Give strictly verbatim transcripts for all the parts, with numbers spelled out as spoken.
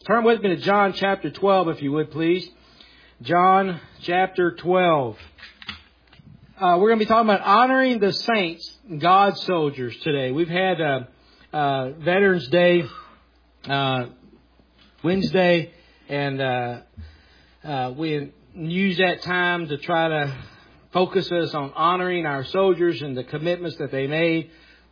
Turn with me to John chapter twelve, if you would, please. John chapter twelve. Uh, we're going to be talking about honoring the saints, God's soldiers, today. We've had uh, uh, Veterans Day uh, Wednesday, and uh, uh, we use that time to try to focus us on honoring our soldiers and the commitments that they made.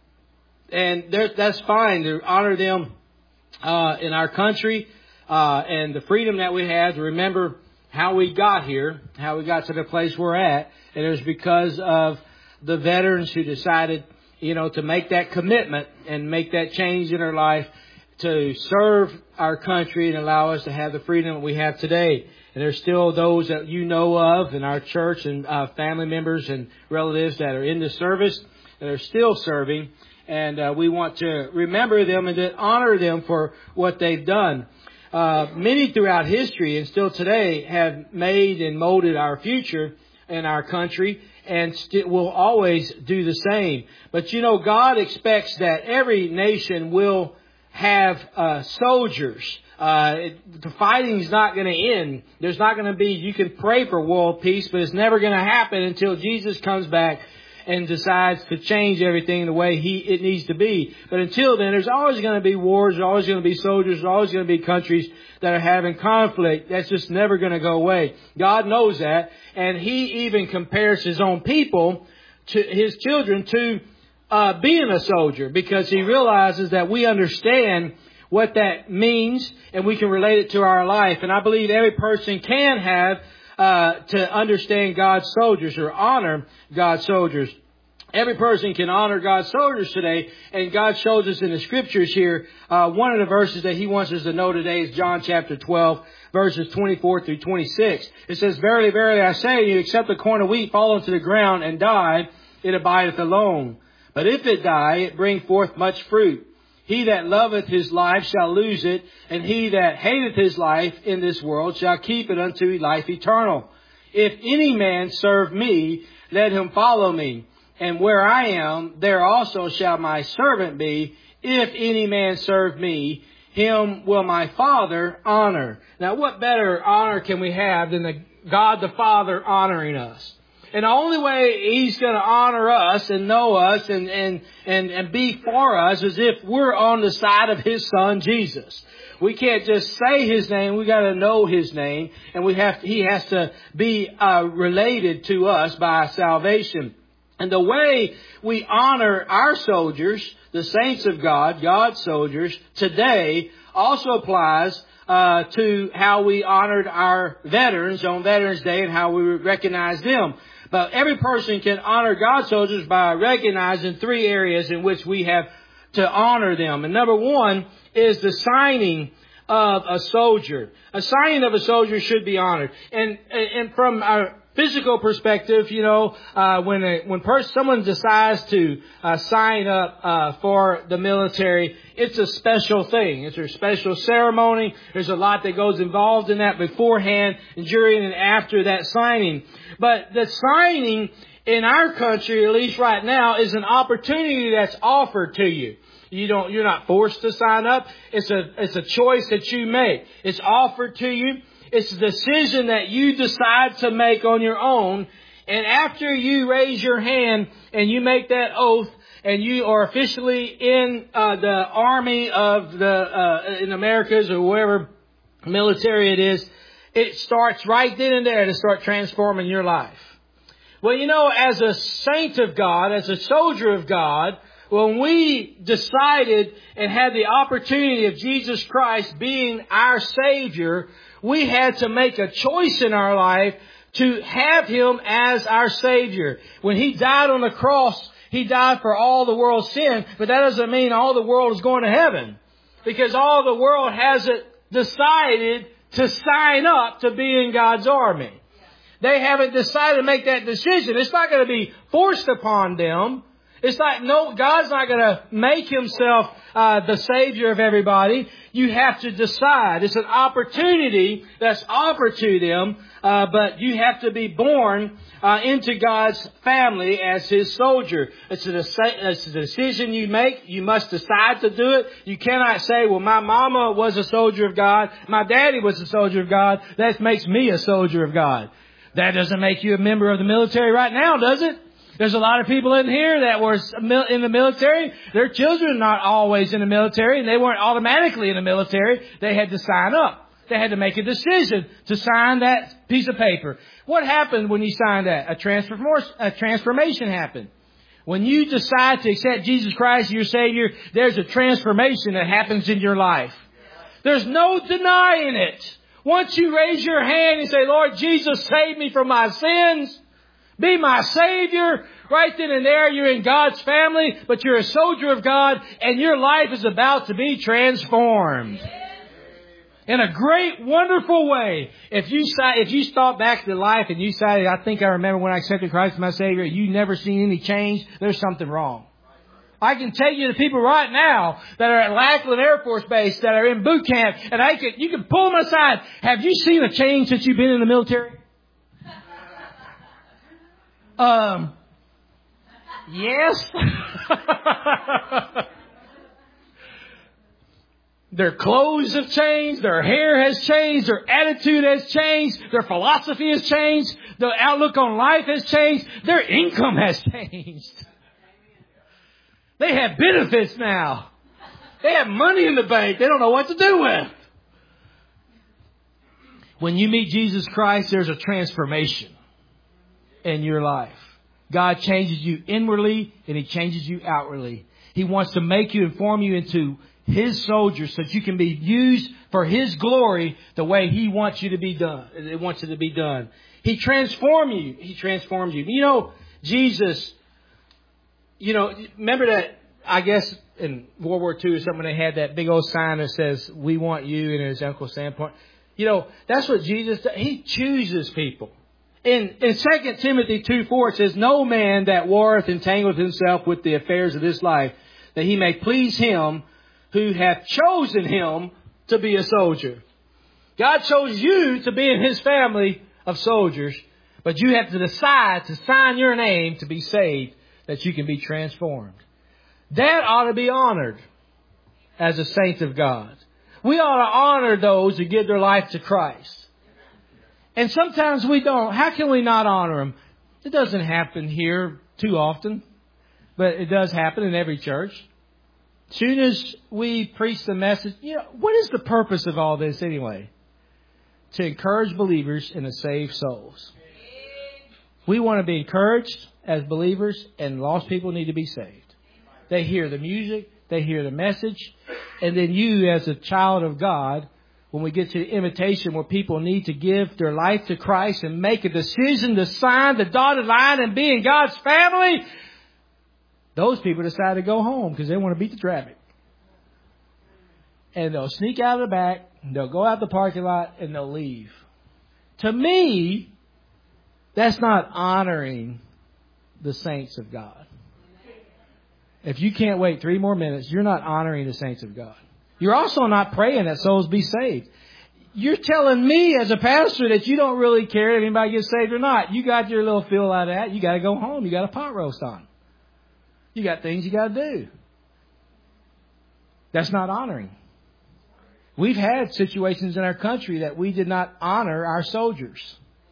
And there, that's fine to honor them uh, in our country. Uh, and the freedom that we have to remember how we got here, how we got to the place we're at. And it was because of the veterans who decided, you know, to make that commitment and make that change in their life to serve our country and allow us to have the freedom that we have today. And there's still those that you know of in our church and uh, family members and relatives that are in the service that are still serving. And uh, we want to remember them and to honor them for what they've done. Uh, many throughout history and still today have made and molded our future in our country and st- will always do the same. But you know, God expects that every nation will have uh, soldiers. Uh, it, the fighting's not going to end. There's not going to be, you can pray for world peace, but it's never going to happen until Jesus comes back and decides to change everything the way he it needs to be. But until then, there's always going to be wars, there's always going to be soldiers, there's always going to be countries that are having conflict. That's just never going to go away. God knows that, and He even compares His own people, to His children, to uh, being a soldier, because He realizes that we understand what that means, and we can relate it to our life. And I believe every person can have Uh, to understand God's soldiers or honor God's soldiers. Every person can honor God's soldiers today, and God shows us in the scriptures here. Uh, one of the verses that He wants us to know today is John chapter twelve, verses twenty-four through twenty-six. It says, "Verily, verily, I say to you, except a corn of wheat fall into the ground and die, it abideth alone. But if it die, it bring forth much fruit. He that loveth his life shall lose it, and he that hateth his life in this world shall keep it unto life eternal. If any man serve me, let him follow me. And where I am, there also shall my servant be. If any man serve me, him will my Father honor." Now, what better honor can we have than the God the Father honoring us? And the only way He's going to honor us and know us and, and, and, and be for us is if we're on the side of His Son, Jesus. We can't just say His name. We got to know His name. And we have, He has to be uh, related to us by salvation. And the way we honor our soldiers, the saints of God, God's soldiers, today also applies uh, to how we honored our veterans on Veterans Day and how we recognize them. But every person can honor God's soldiers by recognizing three areas in which we have to honor them. And number one is the signing of a soldier. A signing of a soldier should be honored. And, and from our physical perspective, you know, uh, when a, when pers- someone decides to uh, sign up uh, for the military, it's a special thing. It's a special ceremony. There's a lot that goes involved in that beforehand, and during and after that signing. But the signing in our country, at least right now, is an opportunity that's offered to you. You don't, you're not forced to sign up. It's a, it's a choice that you make. It's offered to you. It's a decision that you decide to make on your own. And after you raise your hand and you make that oath and you are officially in uh, the army of the, uh, in Americas or wherever military it is, it starts right then and there to start transforming your life. Well, you know, as a saint of God, as a soldier of God, when we decided and had the opportunity of Jesus Christ being our Savior, we had to make a choice in our life to have Him as our Savior. When He died on the cross, He died for all the world's sin, but that doesn't mean all the world is going to heaven. Because all the world hasn't decided to sign up to be in God's army. They haven't decided to make that decision. It's not going to be forced upon them. It's like, no, God's not going to make Himself uh, the Savior of everybody. You have to decide. It's an opportunity that's offered to them, uh, but you have to be born uh, into God's family as His soldier. It's a, it's a decision you make. You must decide to do it. You cannot say, well, my mama was a soldier of God. My daddy was a soldier of God. That makes me a soldier of God. That doesn't make you a member of the military right now, does it? There's a lot of people in here that were in the military. Their children are not always in the military, and they weren't automatically in the military. They had to sign up. They had to make a decision to sign that piece of paper. What happened when you signed that? A transformation, a transformation happened. When you decide to accept Jesus Christ as your Savior, there's a transformation that happens in your life. There's no denying it. Once you raise your hand and say, Lord Jesus, save me from my sins, be my Savior, right then and there you're in God's family, but you're a soldier of God, and your life is about to be transformed. In a great, wonderful way. If you if you start back to life and you say, I think I remember when I accepted Christ as my Savior, you never seen any change, there's something wrong. I can tell you the people right now that are at Lackland Air Force Base, that are in boot camp, and I can, you can pull them aside. Have you seen a change since you've been in the military? Um, yes. Their clothes have changed. Their hair has changed. Their attitude has changed. Their philosophy has changed. The outlook on life has changed. Their income has changed. They have benefits now. They have money in the bank they don't know what to do with. When you meet Jesus Christ, there's a transformation in your life. God changes you inwardly and He changes you outwardly. He wants to make you and form you into His soldier so that you can be used for His glory the way He wants you to be done. It wants it to be done. He transformed you. He transformed you. You know, Jesus, you know, remember that, I guess, in World War Two or something, they had that big old sign that says, we want you, and his Uncle Sam point. You know, that's what Jesus does. He chooses people. In, in Second Timothy two four, it says, no man that warreth entangled himself with the affairs of this life, that he may please Him who hath chosen him to be a soldier. God chose you to be in His family of soldiers, but you have to decide to sign your name to be saved, that you can be transformed. That ought to be honored as a saint of God. We ought to honor those who give their life to Christ. And sometimes we don't. How can we not honor them? It doesn't happen here too often, but it does happen in every church. As soon as we preach the message, you know, what is the purpose of all this anyway? To encourage believers and to save souls. We want to be encouraged as believers, and lost people need to be saved. They hear the music, they hear the message, and then you as a child of God, when we get to the invitation where people need to give their life to Christ and make a decision to sign the dotted line and be in God's family, those people decide to go home because they want to beat the traffic. And they'll sneak out of the back, they'll go out the parking lot, and they'll leave. To me, that's not honoring the saints of God. If you can't wait three more minutes, you're not honoring the saints of God. You're also not praying that souls be saved. You're telling me as a pastor that you don't really care if anybody gets saved or not. You got your little feel out of that. You got to go home. You got a pot roast on. You got things you got to do. That's not honoring. We've had situations in our country that we did not honor our soldiers.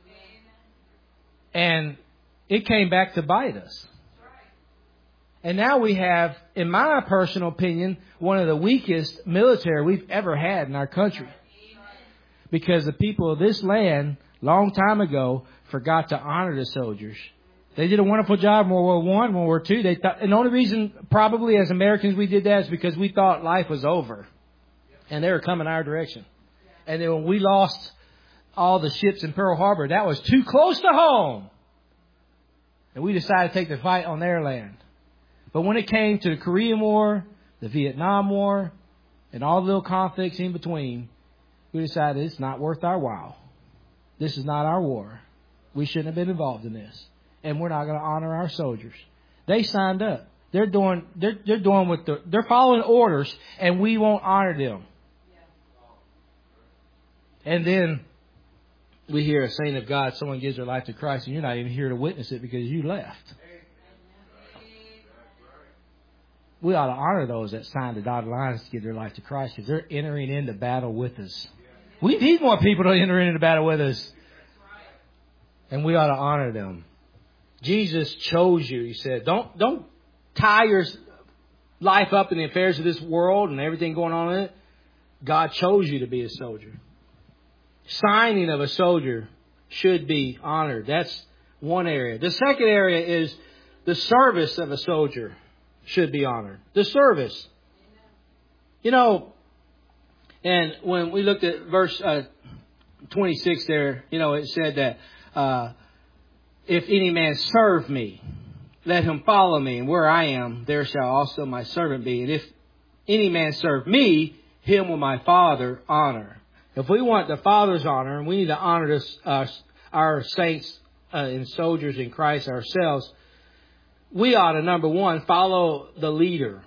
And it came back to bite us. And now we have, in my personal opinion, one of the weakest military we've ever had in our country. Because the people of this land, long time ago, forgot to honor the soldiers. They did a wonderful job in World War One, World War Two. They thought, and the only reason, probably as Americans, we did that is because we thought life was over. And they were coming our direction. And then when we lost all the ships in Pearl Harbor, that was too close to home. And we decided to take the fight on their land. But when it came to the Korean War, the Vietnam War, and all the little conflicts in between, we decided it's not worth our while. This is not our war. We shouldn't have been involved in this. And we're not going to honor our soldiers. They signed up. They're doing, they're, they're doing what the, they're following orders, and we won't honor them. And then we hear a saint of God, someone gives their life to Christ, and you're not even here to witness it because you left. We ought to honor those that signed the dotted lines to give their life to Christ because they're entering into battle with us. We need more people to enter into battle with us. And we ought to honor them. Jesus chose you, he said. Don't, don't tie your life up in the affairs of this world and everything going on in it. God chose you to be a soldier. Signing of a soldier should be honored. That's one area. The second area is the service of a soldier should be honored. The service. You know, and when we looked at verse uh, twenty-six there, you know, it said that uh, if any man serve me, let him follow me. And where I am, there shall also my servant be. And if any man serve me, him will my Father honor. If we want the Father's honor, and we need to honor this, uh, our saints uh, and soldiers in Christ ourselves, we ought to, number one, follow the leader.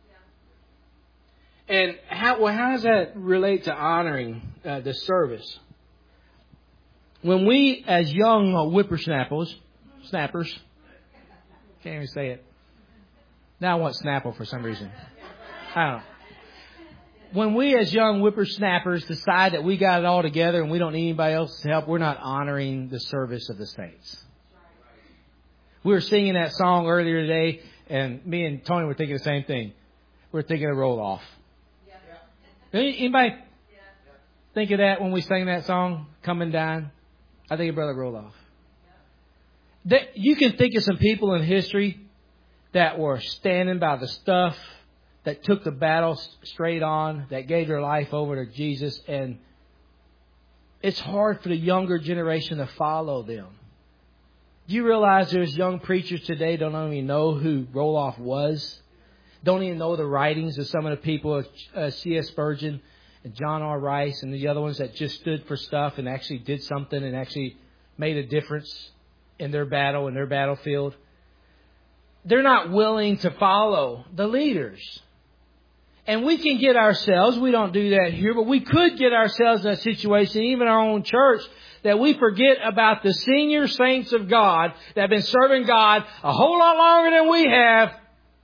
And how, well, how does that relate to honoring uh, the service? When we, as young uh, whippersnappers, snappers, can't even say it. Now I want Snapple for some reason. I don't know. When we as young whippersnappers decide that we got it all together and we don't need anybody else's help, we're not honoring the service of the saints. We were singing that song earlier today, and me and Tony were thinking the same thing. We were thinking of Roll Off. Anybody think of that when we sang that song, Come and Dine? I think of Brother Roll Off. That, you can think of some people in history that were standing by the stuff, that took the battle straight on, that gave their life over to Jesus. And it's hard for the younger generation to follow them. Do you realize there's young preachers today don't even know who Roloff was? Don't even know the writings of some of the people, uh, C S Spurgeon and John R. Rice and the other ones that just stood for stuff and actually did something and actually made a difference in their battle, in their battlefield. They're not willing to follow the leaders. And we can get ourselves, we don't do that here, but we could get ourselves in a situation, even our own church, that we forget about the senior saints of God that have been serving God a whole lot longer than we have.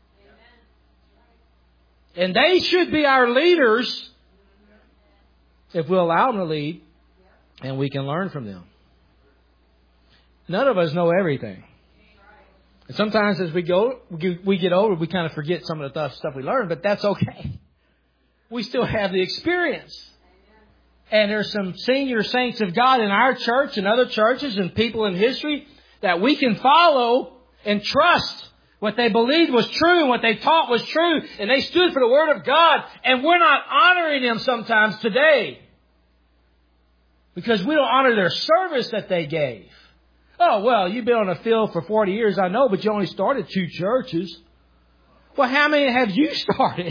And they should be our leaders if we'll allow them to lead and we can learn from them. None of us know everything. And sometimes as we go, we get older, we kind of forget some of the stuff we learned, but that's okay. We still have the experience. And there's some senior saints of God in our church and other churches and people in history that we can follow and trust what they believed was true and what they taught was true. And they stood for the Word of God. And we're not honoring them sometimes today because we don't honor their service that they gave. Oh, well, you've been on the field for forty years, I know, but you only started two churches. Well, how many have you started?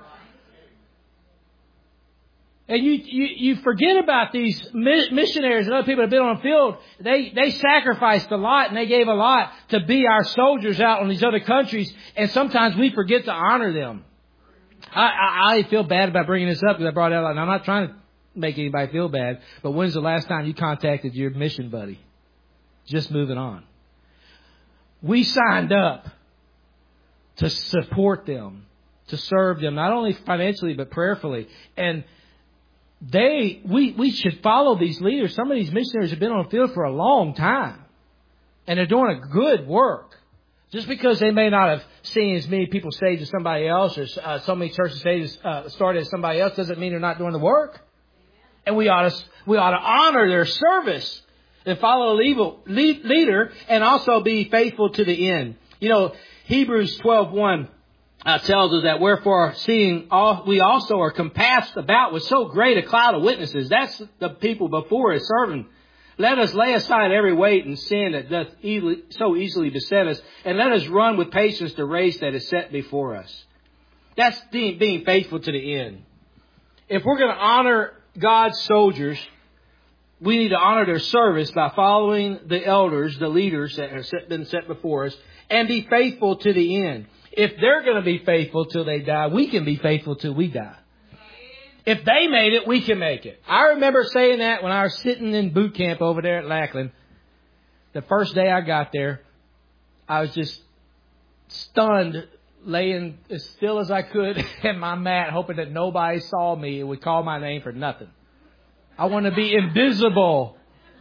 And you, you, you forget about these missionaries and other people that have been on the field. They, they sacrificed a lot and they gave a lot to be our soldiers out in these other countries. And sometimes we forget to honor them. I, I, I feel bad about bringing this up because I brought it out. And I'm not trying to make anybody feel bad. But when's the last time you contacted your mission buddy? Just moving on. We signed up to support them, to serve them, not only financially, but prayerfully. And they, we, we should follow these leaders. Some of these missionaries have been on the field for a long time. And they're doing a good work. Just because they may not have seen as many people saved as somebody else, or uh, so many churches saved, uh, started as somebody else, doesn't mean they're not doing the work. And we ought to, we ought to honor their service. And follow a leader and also be faithful to the end. You know, Hebrews twelve one uh, tells us that wherefore seeing all, we also are compassed about with so great a cloud of witnesses. That's the people before us serving. Let us lay aside every weight and sin that doth easily, so easily beset us, and let us run with patience the race that is set before us. That's being faithful to the end. If we're going to honor God's soldiers, we need to honor their service by following the elders, the leaders that have been set before us, and be faithful to the end. If they're going to be faithful till they die, we can be faithful till we die. If they made it, we can make it. I remember saying that when I was sitting in boot camp over there at Lackland. The first day I got there, I was just stunned, laying as still as I could in my mat, hoping that nobody saw me and would call my name for nothing. I want to be invisible.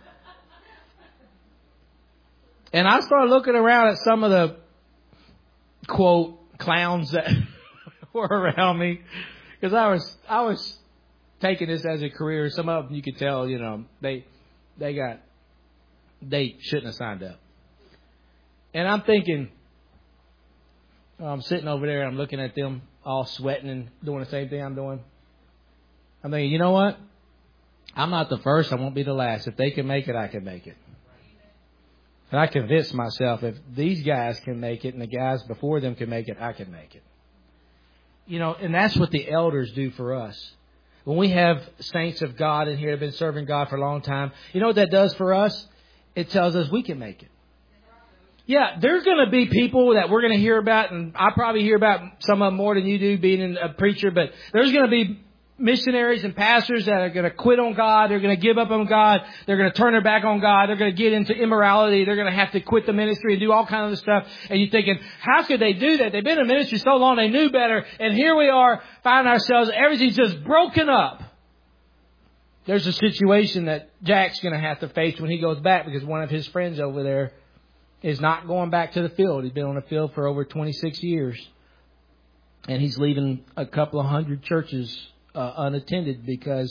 And I started looking around at some of the, quote, clowns that were around me. Because I was I was taking this as a career. Some of them you could tell, you know, they they got, they shouldn't have signed up. And I'm thinking, I'm sitting over there, I'm looking at them all sweating and doing the same thing I'm doing. I'm thinking, you know what? I'm not the first. I won't be the last. If they can make it, I can make it. And I convinced myself if these guys can make it and the guys before them can make it, I can make it. You know, and that's what the elders do for us. When we have saints of God in here that have been serving God for a long time, you know what that does for us? It tells us we can make it. Yeah, there's going to be people that we're going to hear about, and I probably hear about some of them more than you do being a preacher, but there's going to be missionaries and pastors that are going to quit on God. They're going to give up on God. They're going to turn their back on God. They're going to get into immorality. They're going to have to quit the ministry and do all kinds of stuff. And you're thinking, how could they do that? They've been in ministry so long, they knew better. And here we are, find ourselves, everything's just broken up. There's a situation that Jack's going to have to face when he goes back because one of his friends over there is not going back to the field. He's been on the field for over twenty-six years. And he's leaving a couple of hundred churches Uh, unattended because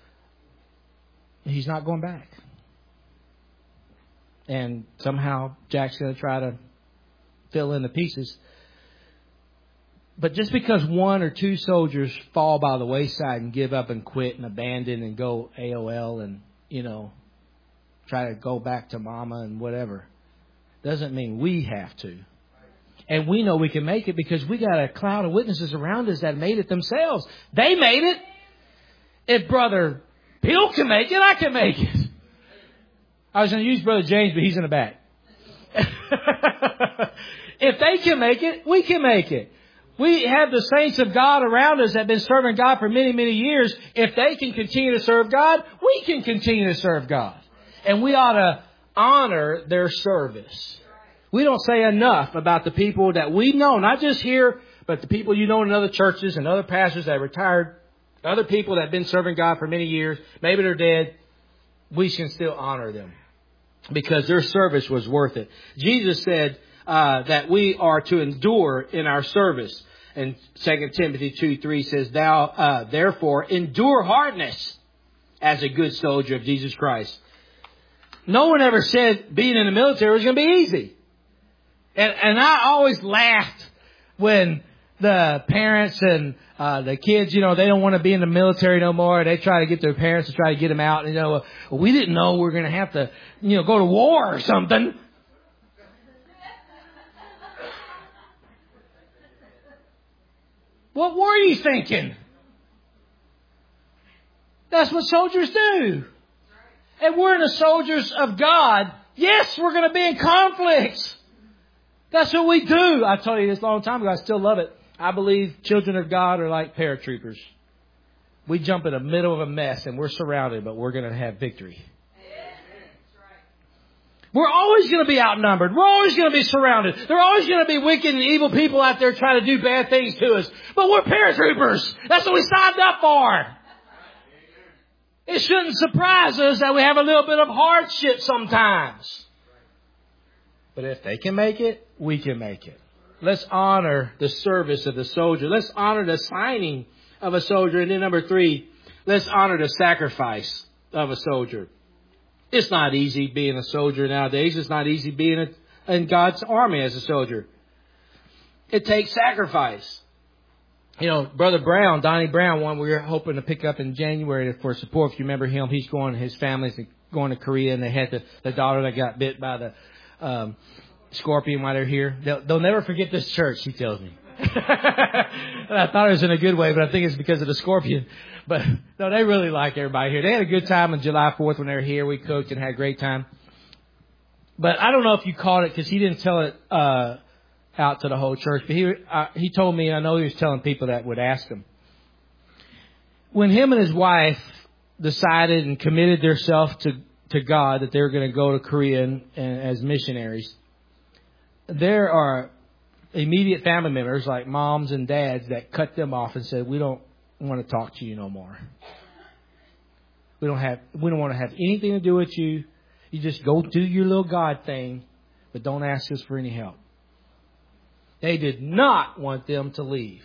he's not going back. And somehow Jack's going to try to fill in the pieces. But just because one or two soldiers fall by the wayside and give up and quit and abandon and go A O L and, you know, try to go back to mama and whatever, doesn't mean we have to. And we know we can make it because we got a cloud of witnesses around us that made it themselves. They made it. If Brother Bill can make it, I can make it. I was going to use Brother James, but he's in the back. If they can make it, we can make it. We have the saints of God around us that have been serving God for many, many years. If they can continue to serve God, we can continue to serve God. And we ought to honor their service. We don't say enough about the people that we know, not just here, but the people you know in other churches and other pastors that are retired, other people that have been serving God for many years. Maybe they're dead. We can still honor them because their service was worth it. Jesus said uh, that we are to endure in our service. And Second Timothy two three says, Thou uh, therefore endure hardness as a good soldier of Jesus Christ. No one ever said being in the military was going to be easy. And, and I always laughed when the parents and uh, the kids, you know, they don't want to be in the military no more. They try to get their parents to try to get them out. And, you know, we didn't know we were going to have to, you know, go to war or something. What were you thinking? That's what soldiers do. And we're the soldiers of God. Yes, we're going to be in conflicts. That's what we do. I told you this a long time ago. I still love it. I believe children of God are like paratroopers. We jump in the middle of a mess and we're surrounded, but we're going to have victory. We're always going to be outnumbered. We're always going to be surrounded. There are always going to be wicked and evil people out there trying to do bad things to us. But we're paratroopers. That's what we signed up for. It shouldn't surprise us that we have a little bit of hardship sometimes. But if they can make it, we can make it. Let's honor the service of the soldier. Let's honor the signing of a soldier. And then number three, let's honor the sacrifice of a soldier. It's not easy being a soldier nowadays. It's not easy being a, in God's army as a soldier. It takes sacrifice. You know, Brother Brown, Donnie Brown, one we were hoping to pick up in January for support. If you remember him, he's going, his family's going to Korea, and they had the, the daughter that got bit by the um, scorpion while they're here. They'll, they'll never forget this church, he tells me. And I thought it was in a good way, but I think it's because of the scorpion. But no, they really like everybody here. They had a good time on July fourth when they were here. We cooked and had a great time. But I don't know if you caught it because he didn't tell it uh, out to the whole church. But he uh, he told me, I know he was telling people that would ask him. When him and his wife decided and committed themselves to, to God that they were going to go to Korea and, and as missionaries, there are immediate family members like moms and dads that cut them off and said, we don't want to talk to you no more. We don't have, we don't want to have anything to do with you. You just go do your little God thing, but don't ask us for any help. They did not want them to leave.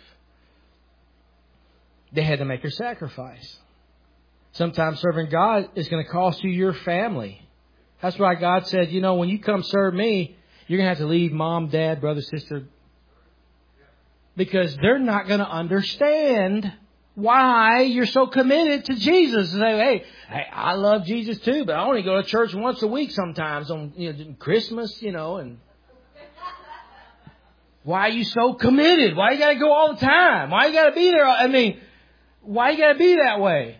They had to make a sacrifice. Sometimes serving God is going to cost you your family. That's why God said, you know, when you come serve me, you're going to have to leave mom, dad, brother, sister. Because they're not going to understand why you're so committed to Jesus. And say, hey, hey, I love Jesus too, but I only go to church once a week sometimes on you know, Christmas, you know, and why are you so committed? Why you got to go all the time? Why you got to be there? I mean, why you got to be that way?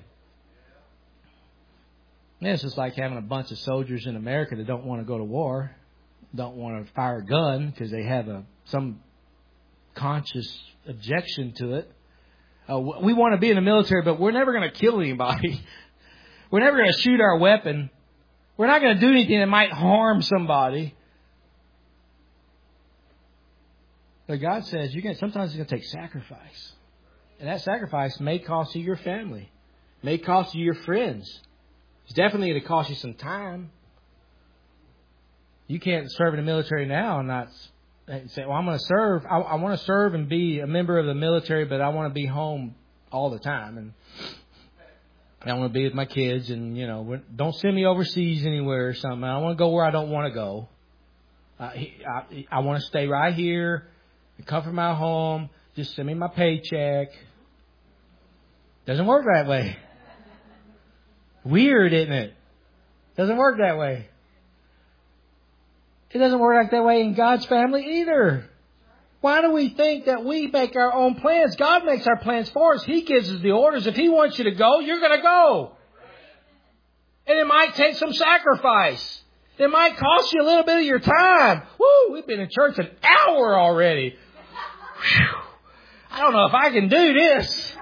Yeah, it's just like having a bunch of soldiers in America that don't want to go to war, don't want to fire a gun because they have a some conscious objection to it. Uh, we want to be in the military, but we're never going to kill anybody. We're never going to shoot our weapon. We're not going to do anything that might harm somebody. But God says you're going to, sometimes it's going to take sacrifice. And that sacrifice may cost you your family. May cost you your friends. It's definitely going to cost you some time. You can't serve in the military now and not say, well, I'm going to serve. I, I want to serve and be a member of the military, but I want to be home all the time. And I want to be with my kids. And, you know, don't send me overseas anywhere or something. I want to go where I don't want to go. Uh, I, I want to stay right here and comfort my home. Just send me my paycheck. Doesn't work that way. Weird, isn't it? Doesn't work that way. It doesn't work like that way in God's family either. Why do we think that we make our own plans? God makes our plans for us. He gives us the orders. If He wants you to go, you're going to go. And it might take some sacrifice. It might cost you a little bit of your time. Woo, we've been in church an hour already. Whew. I don't know if I can do this.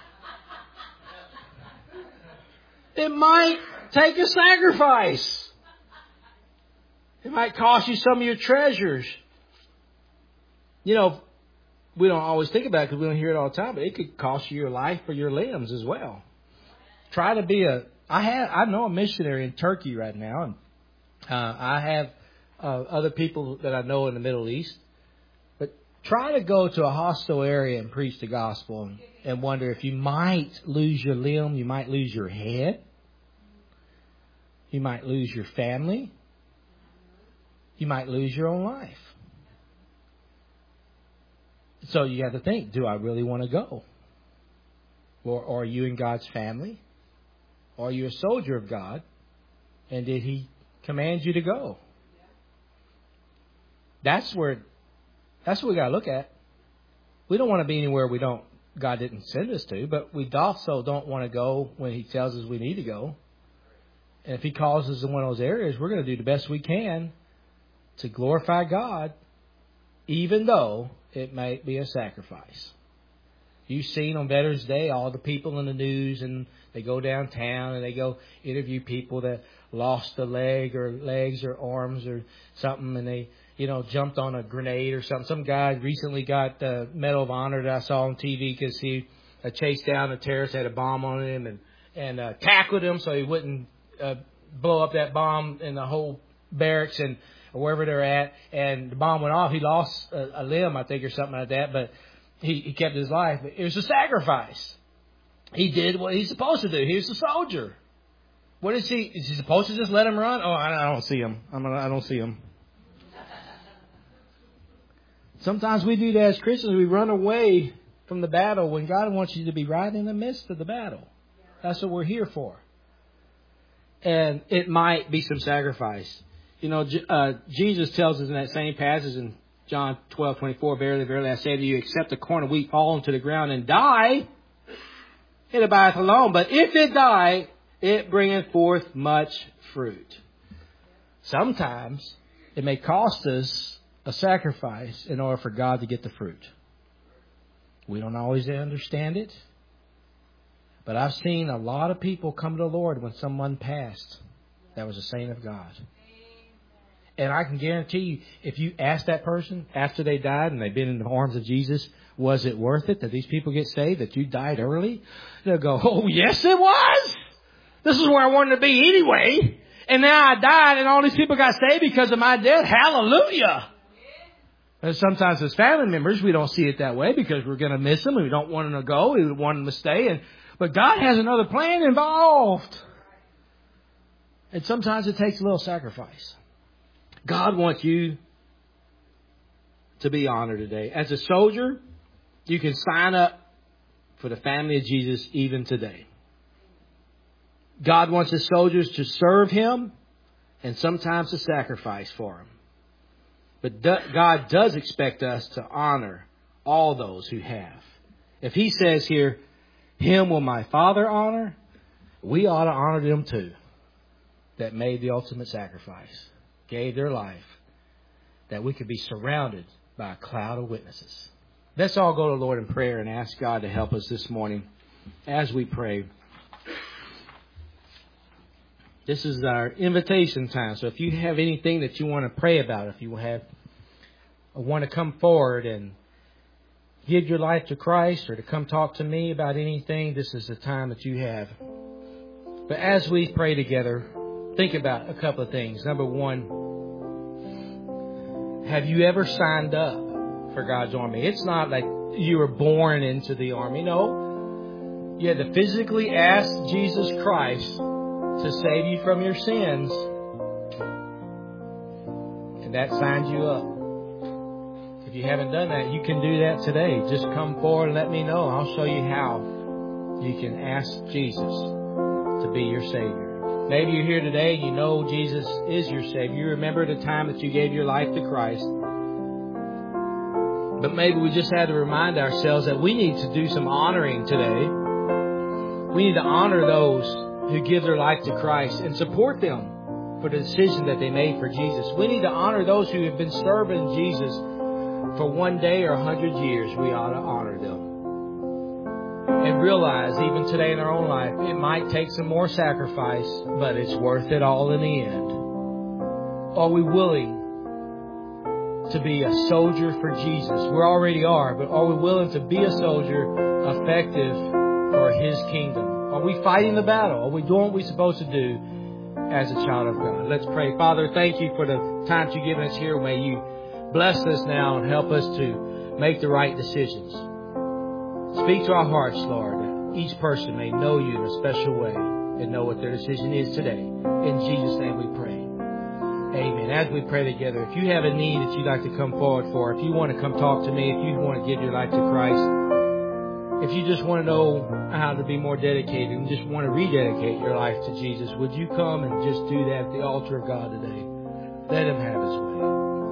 It might take a sacrifice. It might cost you some of your treasures. You know, we don't always think about it because we don't hear it all the time, but it could cost you your life or your limbs as well. Try to be a... I have, I know a missionary in Turkey right now, and uh, I have uh, other people that I know in the Middle East. But try to go to a hostile area and preach the gospel and, and wonder if you might lose your limb, you might lose your head, you might lose your family, you might lose your own life. So you have to think, do I really want to go? Or, or are you in God's family? Or are you a soldier of God? And did He command you to go? That's where, that's what we got to look at. We don't want to be anywhere we don't, God didn't send us to, but we also don't want to go when He tells us we need to go. And if He calls us in one of those areas, we're going to do the best we can to glorify God, even though it may be a sacrifice. You've seen on Veterans Day all the people in the news, and they go downtown and they go interview people that lost a leg or legs or arms or something, and they, you know, jumped on a grenade or something. Some guy recently got the Medal of Honor that I saw on T V because he uh, chased down a terrorist, had a bomb on him, and and uh, tackled him so he wouldn't uh, blow up that bomb in the whole barracks and or wherever they're at. And the bomb went off. He lost a, a limb, I think, or something like that, but he, he kept his life. It was a sacrifice. He did what he's supposed to do. He was a soldier. What is he? Is he supposed to just let him run? Oh, I, I don't see him. I'm, I don't see him. Sometimes we do that as Christians. We run away from the battle when God wants you to be right in the midst of the battle. That's what we're here for. And it might be some sacrifice. You know, uh, Jesus tells us in that same passage in John twelve twenty-four, verily, verily, I say to you, except a corn of wheat fall into the ground and die, it abideth alone. But if it die, it bringeth forth much fruit. Sometimes it may cost us a sacrifice in order for God to get the fruit. We don't always understand it. But I've seen a lot of people come to the Lord when someone passed that was a saint of God. And I can guarantee you, if you ask that person after they died and they've been in the arms of Jesus, was it worth it that these people get saved, that you died early? They'll go, oh, yes, it was. This is where I wanted to be anyway. And now I died and all these people got saved because of my death. Hallelujah. And sometimes as family members, we don't see it that way because we're going to miss them and we don't want them to go. We want them to stay. And, but God has another plan involved. And sometimes it takes a little sacrifice. God wants you to be honored today. As a soldier, you can sign up for the family of Jesus even today. God wants His soldiers to serve Him and sometimes to sacrifice for Him. But God does expect us to honor all those who have. If He says here, Him will my Father honor, we ought to honor them too, that made the ultimate sacrifice, gave their life, that we could be surrounded by a cloud of witnesses. Let's all go to the Lord in prayer and ask God to help us this morning as we pray. This is our invitation time. So if you have anything that you want to pray about, if you have want to come forward and give your life to Christ or to come talk to me about anything, this is the time that you have. But as we pray together, think about a couple of things. Number one, have you ever signed up for God's army? It's not like you were born into the army. No. You had to physically ask Jesus Christ to save you from your sins. And that signs you up. If you haven't done that, you can do that today. Just come forward and let me know. I'll show you how you can ask Jesus to be your Savior. Maybe you're here today and you know Jesus is your Savior. You remember the time that you gave your life to Christ. But maybe we just had to remind ourselves that we need to do some honoring today. We need to honor those who give their life to Christ and support them for the decision that they made for Jesus. We need to honor those who have been serving Jesus for one day or a hundred years. We ought to honor them. And realize, even today in our own life, it might take some more sacrifice, but it's worth it all in the end. Are we willing to be a soldier for Jesus? We already are, but are we willing to be a soldier effective for His kingdom? Are we fighting the battle? Are we doing what we're supposed to do as a child of God? Let's pray. Father, thank you for the time you've given us here. May you bless us now and help us to make the right decisions. Speak to our hearts, Lord, that each person may know you in a special way and know what their decision is today. In Jesus' name we pray. Amen. As we pray together, if you have a need that you'd like to come forward for, if you want to come talk to me, if you want to give your life to Christ, if you just want to know how to be more dedicated and just want to rededicate your life to Jesus, would you come and just do that at the altar of God today? Let Him have His way.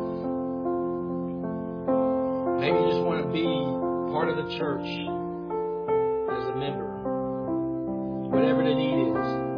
Maybe you just want to be part of the church as a member. Whatever the need is.